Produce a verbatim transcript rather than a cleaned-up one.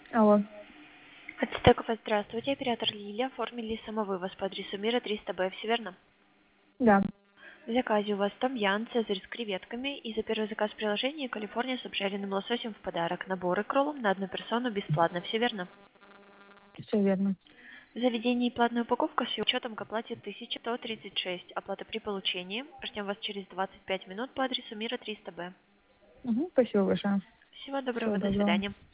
Алло. Ацтекова, здравствуйте. Оператор Лилия. Оформили самовывоз по адресу Мира триста Б. Все верно? Да. В заказе у вас томьян, цезарь с креветками и за первый заказ приложения Калифорния с обжаренным лососем в подарок. Наборы кроллом на одну персону бесплатно. Все верно? Все верно. В заведении платная упаковка с учетом к оплате тысяча сто тридцать шесть. Оплата при получении. Ждем вас через двадцать пять минут по адресу Мира триста Б. Угу, спасибо большое. Всего Всего доброго. До доброго. свидания.